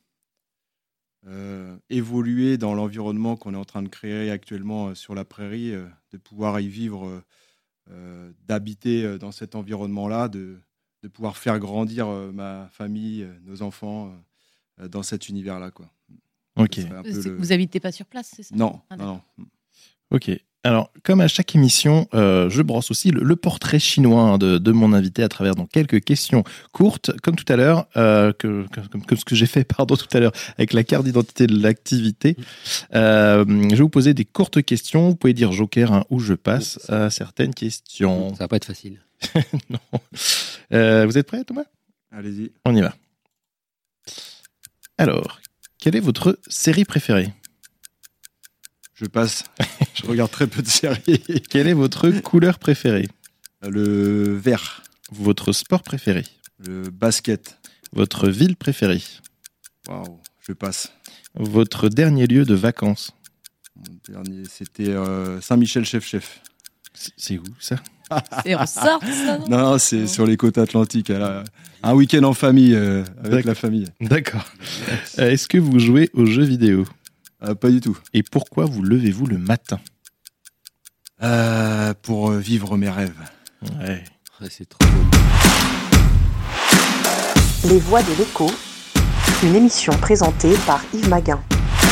évoluer dans l'environnement qu'on est en train de créer actuellement sur la prairie, de pouvoir y vivre, d'habiter dans cet environnement-là, de de pouvoir faire grandir ma famille, nos enfants dans cet univers-là, quoi. Ok. Vous habitez pas sur place, c'est ça? Non, Ah, non. Ok. Alors, comme à chaque émission, je brosse aussi le portrait chinois de mon invité à travers donc, quelques questions courtes, comme tout à l'heure, comme ce que j'ai fait tout à l'heure avec la carte d'identité de l'activité. Je vais vous poser des courtes questions. Vous pouvez dire joker ou je passe à certaines questions. Ça va pas être facile. Non. Vous êtes prêts, Thomas? Allez-y. On y va. Alors, quelle est votre série préférée? Je passe. Je regarde très peu de séries. Quelle est votre couleur préférée? Le vert. Votre sport préféré? Le basket. Votre ville préférée? Waouh, je passe. Votre dernier lieu de vacances? Mon dernier, c'était Saint-Michel-Chef-Chef. C'est où ça? C'est en Sarthe, ça, non? Non, c'est sur les côtes atlantiques. Un week-end en famille, avec la famille. D'accord. Est-ce que vous jouez aux jeux vidéo? Pas du tout. Et pourquoi vous levez-vous le matin? Pour vivre mes rêves. Ouais. Ouais, c'est trop beau. Les Voix de l'écho, une émission présentée par Yves Maguin.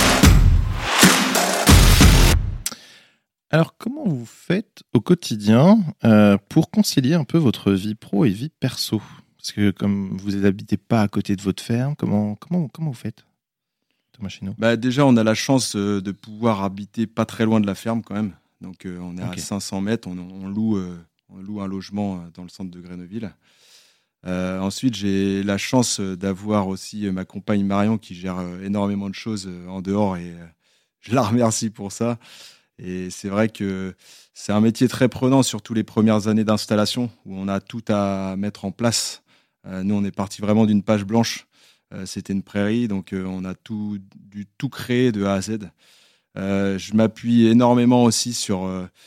Alors, comment vous faites au quotidien pour concilier un peu votre vie pro et vie perso? Parce que comme vous n'habitez pas à côté de votre ferme, comment vous faites, Thomas Chénaud? Déjà, on a la chance de pouvoir habiter pas très loin de la ferme quand même. Donc, on est à 500 mètres. On loue un logement dans le centre de Gréneville. Ensuite, j'ai la chance d'avoir aussi ma compagne Marion qui gère énormément de choses en dehors et je la remercie pour ça. Et c'est vrai que c'est un métier très prenant, surtout les premières années d'installation où on a tout à mettre en place. Nous, on est parti vraiment d'une page blanche. C'était une prairie, donc on a dû tout créer de A à Z. Je m'appuie énormément aussi sur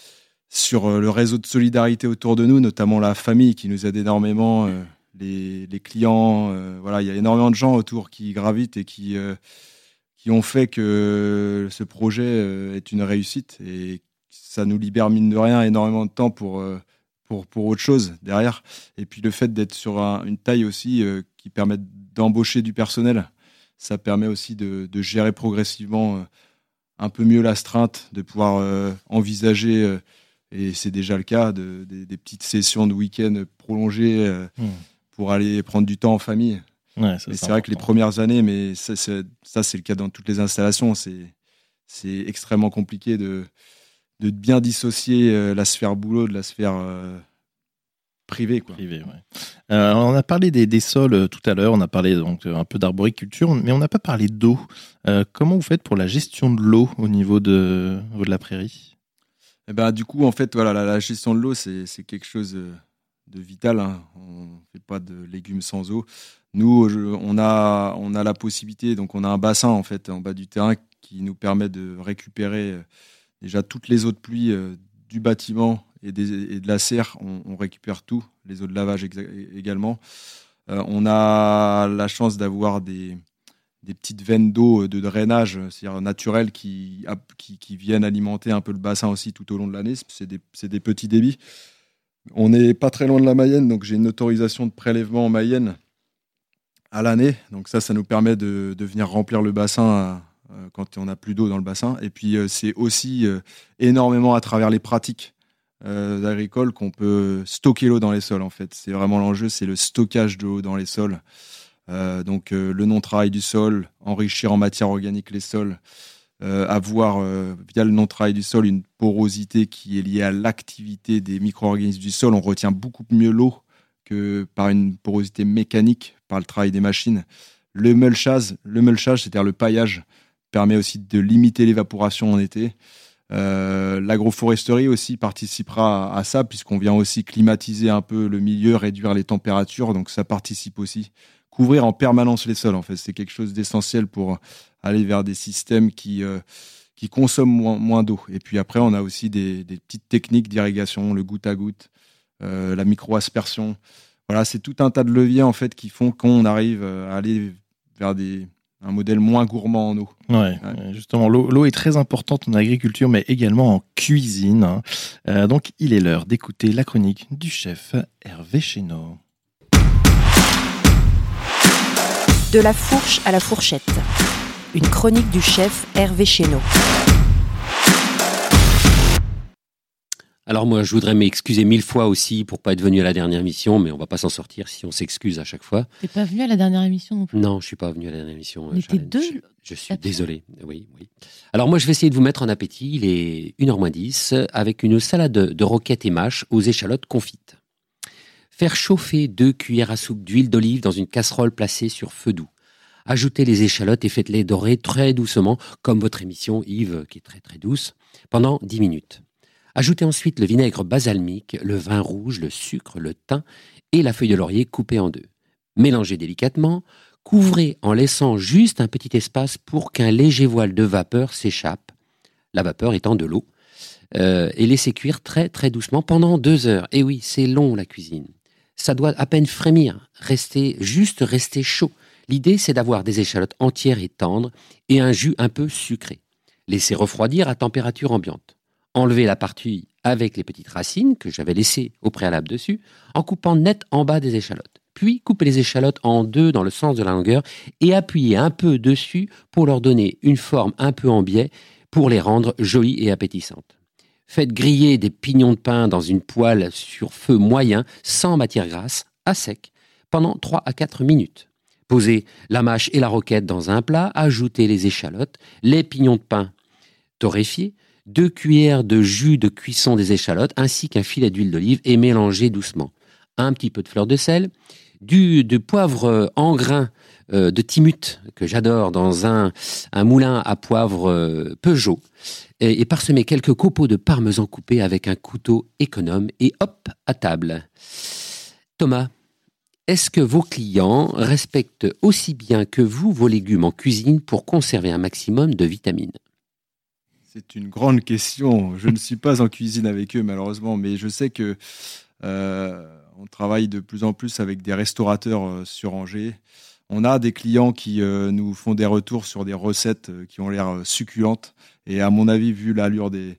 le réseau de solidarité autour de nous, notamment la famille qui nous aide énormément, les clients. Voilà, il y a énormément de gens autour qui gravitent et qui ont fait que ce projet est une réussite. Et ça nous libère, mine de rien, énormément de temps pour autre chose derrière. Et puis le fait d'être sur une taille aussi qui permet d'embaucher du personnel, ça permet aussi de gérer progressivement un peu mieux l'astreinte, de pouvoir envisager, et c'est déjà le cas, des petites sessions de week-end prolongées pour aller prendre du temps en famille. Ouais, mais c'est vrai que les premières années, mais ça c'est le cas dans toutes les installations, c'est extrêmement compliqué de bien dissocier la sphère boulot de la sphère privée, quoi. Privée, ouais. On a parlé des sols tout à l'heure, on a parlé donc un peu d'arboriculture, mais on n'a pas parlé d'eau. Comment vous faites pour la gestion de l'eau au niveau de la prairie? Du coup, en fait, voilà, la gestion de l'eau, c'est quelque chose de vital. Hein. On ne fait pas de légumes sans eau. Nous, on a la possibilité, donc on a un bassin en fait en bas du terrain qui nous permet de récupérer déjà toutes les eaux de pluie du bâtiment et de la serre. On récupère tout, les eaux de lavage également. On a la chance d'avoir des petites veines d'eau de drainage, c'est-à-dire naturelles, qui viennent alimenter un peu le bassin aussi tout au long de l'année. C'est des petits débits. On n'est pas très loin de la Mayenne, donc j'ai une autorisation de prélèvement en Mayenne à l'année. Donc ça nous permet de venir remplir le bassin quand on n'a plus d'eau dans le bassin. Et puis c'est aussi énormément à travers les pratiques agricoles qu'on peut stocker l'eau dans les sols. En fait, c'est vraiment l'enjeu, c'est le stockage de l'eau dans les sols. Donc le non-travail du sol, enrichir en matière organique les sols, avoir via le non-travail du sol une porosité qui est liée à l'activité des micro-organismes du sol. On retient beaucoup mieux l'eau que par une porosité mécanique, par le travail des machines. Le mulchage, c'est-à-dire le paillage, permet aussi de limiter l'évaporation en été. L'agroforesterie aussi participera à ça, puisqu'on vient aussi climatiser un peu le milieu, réduire les températures, donc ça participe aussi. Couvrir en permanence les sols, en fait, c'est quelque chose d'essentiel pour aller vers des systèmes qui consomment moins d'eau. Et puis après, on a aussi des petites techniques d'irrigation, le goutte à goutte, la micro-aspersion. Voilà, c'est tout un tas de leviers en fait qui font qu'on arrive à aller vers un modèle moins gourmand en eau. Ouais. Justement, l'eau est très importante en agriculture, mais également en cuisine. Donc, il est l'heure d'écouter la chronique du chef Hervé Chénaud. De la fourche à la fourchette. Une chronique du chef Hervé Chénaud. Alors moi, je voudrais m'excuser 1000 fois aussi pour pas être venu à la dernière émission, mais on va pas s'en sortir si on s'excuse à chaque fois. T'es pas venu à la dernière émission non plus? Non, je suis pas venu à la dernière émission. On était deux. Je suis désolé. Oui. Alors moi, je vais essayer de vous mettre en appétit. Il est 1h-10 avec une salade de roquettes et mâches aux échalotes confites. Faire chauffer 2 cuillères à soupe d'huile d'olive dans une casserole placée sur feu doux. Ajoutez les échalotes et faites-les dorer très doucement, comme votre émission, Yves, qui est très très douce, pendant 10 minutes. Ajoutez ensuite le vinaigre balsamique, le vin rouge, le sucre, le thym et la feuille de laurier coupée en 2. Mélangez délicatement, couvrez en laissant juste un petit espace pour qu'un léger voile de vapeur s'échappe, la vapeur étant de l'eau, et laissez cuire très très doucement pendant 2 heures. Et oui, c'est long la cuisine. Ça doit à peine frémir, rester chaud. L'idée, c'est d'avoir des échalotes entières et tendres et un jus un peu sucré. Laissez refroidir à température ambiante. Enlevez la partie avec les petites racines que j'avais laissées au préalable dessus, en coupant net en bas des échalotes. Puis coupez les échalotes en 2 dans le sens de la longueur et appuyez un peu dessus pour leur donner une forme un peu en biais pour les rendre jolies et appétissantes. Faites griller des pignons de pain dans une poêle sur feu moyen, sans matière grasse, à sec, pendant 3 à 4 minutes. Posez la mâche et la roquette dans un plat, ajoutez les échalotes, les pignons de pain torréfiés, 2 cuillères de jus de cuisson des échalotes ainsi qu'un filet d'huile d'olive et mélangez doucement. Un petit peu de fleur de sel, de poivre en grains de Timut que j'adore dans un moulin à poivre Peugeot et parsemez quelques copeaux de parmesan coupés avec un couteau économe et hop, à table. Thomas, est-ce que vos clients respectent aussi bien que vous vos légumes en cuisine pour conserver un maximum de vitamines? C'est une grande question. Je ne suis pas en cuisine avec eux, malheureusement, mais je sais que on travaille de plus en plus avec des restaurateurs sur Angers. On a des clients qui nous font des retours sur des recettes qui ont l'air succulentes. Et à mon avis, vu l'allure des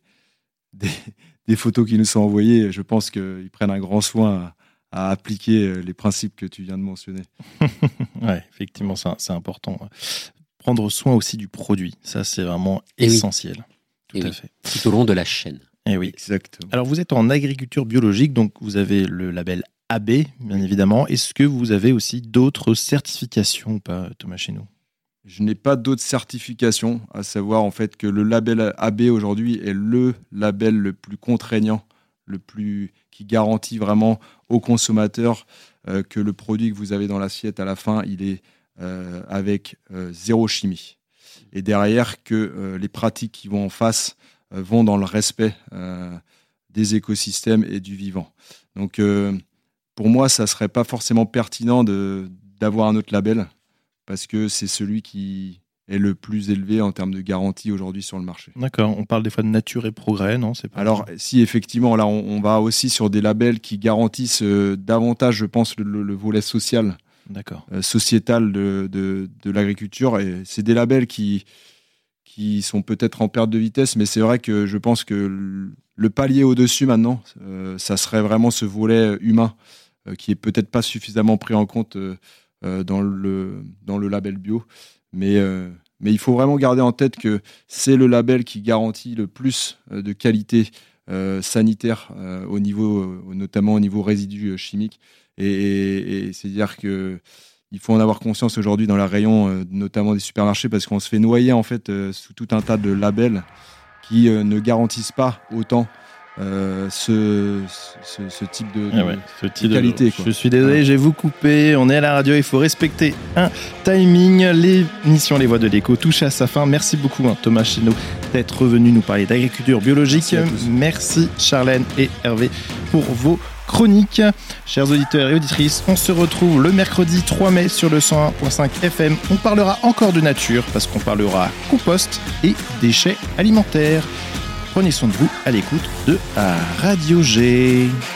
photos qui nous sont envoyées, je pense qu'ils prennent un grand soin à appliquer les principes que tu viens de mentionner. Ouais, effectivement, c'est important. Prendre soin aussi du produit, ça c'est vraiment essentiel. Tout à fait. Tout au long de la chaîne. Et oui. Exactement. Alors vous êtes en agriculture biologique, donc vous avez le label AB, bien évidemment. Est-ce que vous avez aussi d'autres certifications ou pas, Thomas Chénaud? Je n'ai pas d'autres certifications, à savoir en fait que le label AB aujourd'hui est le label le plus contraignant, qui garantit vraiment aux consommateurs que le produit que vous avez dans l'assiette à la fin, il est avec 0 chimie. Et derrière, que les pratiques qui vont en face vont dans le respect des écosystèmes et du vivant. Donc, pour moi, ça ne serait pas forcément pertinent d'avoir un autre label, parce que c'est celui qui est le plus élevé en termes de garantie aujourd'hui sur le marché. D'accord, on parle des fois de nature et progrès, non? C'est pas... Alors, si effectivement, là, on va aussi sur des labels qui garantissent davantage, je pense, le volet social. D'accord. Sociétal de l'agriculture, et c'est des labels qui sont peut-être en perte de vitesse, mais c'est vrai que je pense que le palier au-dessus maintenant, ça serait vraiment ce volet humain qui est peut-être pas suffisamment pris en compte dans le label bio, mais il faut vraiment garder en tête que c'est le label qui garantit le plus de qualité sanitaire notamment au niveau résidus chimiques. Et c'est-à-dire qu'il faut en avoir conscience aujourd'hui dans les rayons, notamment des supermarchés, parce qu'on se fait noyer en fait sous tout un tas de labels qui ne garantissent pas autant ce type de qualité. Je suis désolé, je vais vous couper. On est à la radio, il faut respecter un timing. L'émission Les Voix de l'écho touche à sa fin. Merci beaucoup Thomas Chénaud d'être revenu nous parler d'agriculture biologique. Merci Charlène et Hervé pour vos chroniques. Chers auditeurs et auditrices, on se retrouve le mercredi 3 mai sur le 101.5 FM. On parlera encore de nature parce qu'on parlera compost et déchets alimentaires. Prenez soin de vous à l'écoute de Radio G.